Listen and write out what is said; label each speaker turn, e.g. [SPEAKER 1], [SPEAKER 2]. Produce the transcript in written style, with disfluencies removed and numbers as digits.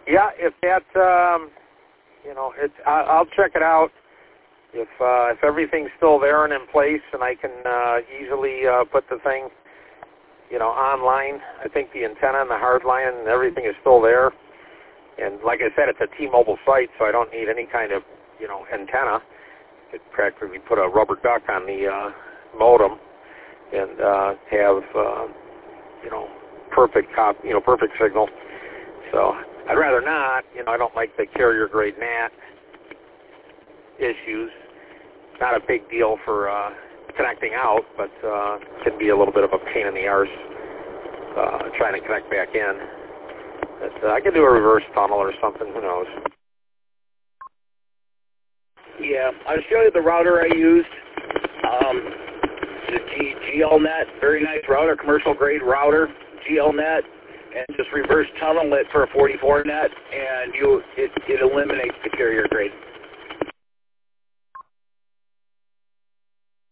[SPEAKER 1] Yeah, if that, I'll check it out. If everything's still there and in place, and I can easily put the thing, online. I think the antenna and the hard line and everything is still there. And like I said, it's a T-Mobile site, so I don't need any kind of, antenna. Could practically put a rubber duck on the modem and have, perfect perfect signal. So I'd rather not. I don't like the carrier grade NAT issues. Not a big deal for connecting out, but can be a little bit of a pain in the arse trying to connect back in. But I can do a reverse tunnel or something. Who knows?
[SPEAKER 2] Yeah, I'll show you the router I used. The GLNet, very nice router, commercial grade router, GLNet, and just reverse tunnel it for a 44 net, and it eliminates the carrier